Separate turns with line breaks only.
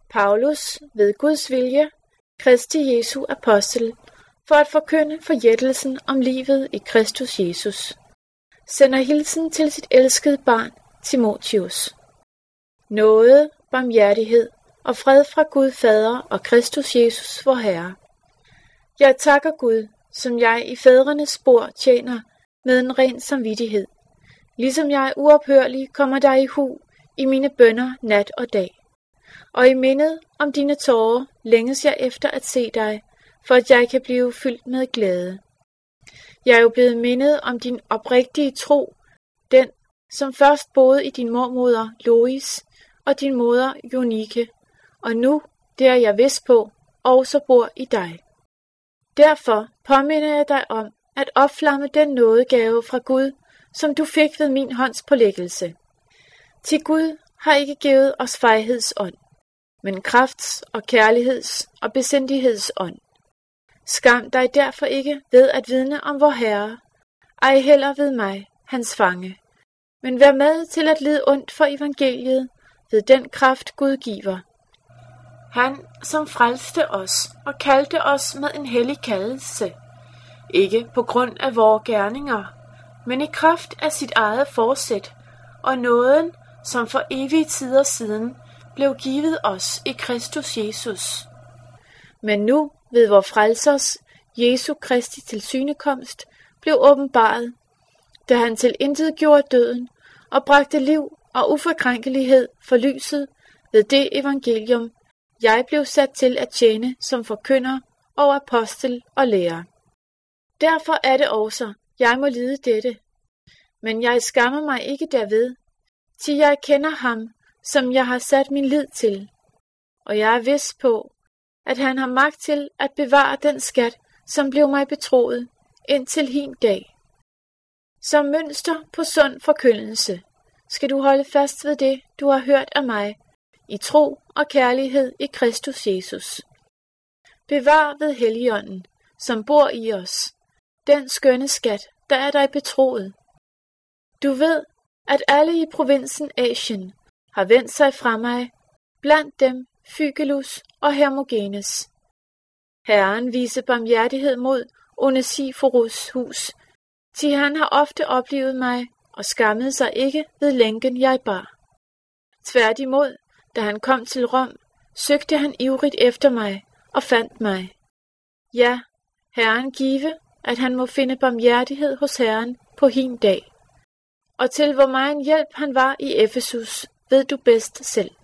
Paulus, ved Guds vilje, Kristi Jesu apostel, for at forkynde forjættelsen om livet i Kristus Jesus, sender hilsen til sit elskede barn, Timotheus. Nåde, barmhjertighed og fred fra Gud Fader og Kristus Jesus, vor Herre. Jeg takker Gud, som jeg i fædrenes spor tjener med en ren samvittighed, ligesom jeg uophørlig kommer dig i hu i mine bønner nat og dag. Og i mindet om dine tårer længes jeg efter at se dig, for at jeg kan blive fyldt med glæde. Jeg er jo blevet mindet om din oprigtige tro, den, som først boede i din mormoder Lois og din moder Jonike, og nu, det er jeg vidst på, også bor i dig. Derfor påminder jeg dig om at opflamme den nådegave fra Gud, som du fik ved min hånds pålæggelse. Til Gud har ikke givet os fejhedsånd, men krafts- og kærligheds- og besindighedsånd. Skam dig derfor ikke ved at vidne om vor Herre, ej heller ved mig, hans fange, men vær med til at lide ondt for evangeliet ved den kraft Gud giver. Han, som frelste os og kaldte os med en hellig kaldelse, ikke på grund af vore gerninger, men i kraft af sit eget forsæt, og nåden, som for evige tider siden blev givet os i Kristus Jesus. Men nu ved vor frelsers, Jesu Kristi tilsynekomst, blev åbenbaret, da han til intet gjorde døden og bragte liv og uforkrænkelighed for lyset ved det evangelium, jeg blev sat til at tjene som forkynder og apostel og lærer. Derfor er det også, jeg må lide dette. Men jeg skammer mig ikke derved, til jeg kender ham, som jeg har sat min lid til. Og jeg er vidst på, at han har magt til at bevare den skat, som blev mig betroet, indtil hin dag. Som mønster på sund forkyndelse skal du holde fast ved det, du har hørt af mig, i tro og kærlighed i Kristus Jesus. Bevar ved Helligånden, som bor i os, den skønne skat, der er dig betroet. Du ved, at alle i provinsen Asien har vendt sig fra mig, blandt dem Fygelus og Hermogenes. Herren vise barmhjertighed mod Onesiforus hus, til han har ofte oplevet mig og skammede sig ikke ved lænken jeg bar. Tværtimod, da han kom til Rom, søgte han ivrigt efter mig og fandt mig. Ja, Herren give, at han må finde barmhjertighed hos Herren på hin dag. Og til hvor megen hjælp han var i Efesus, ved du bedst selv.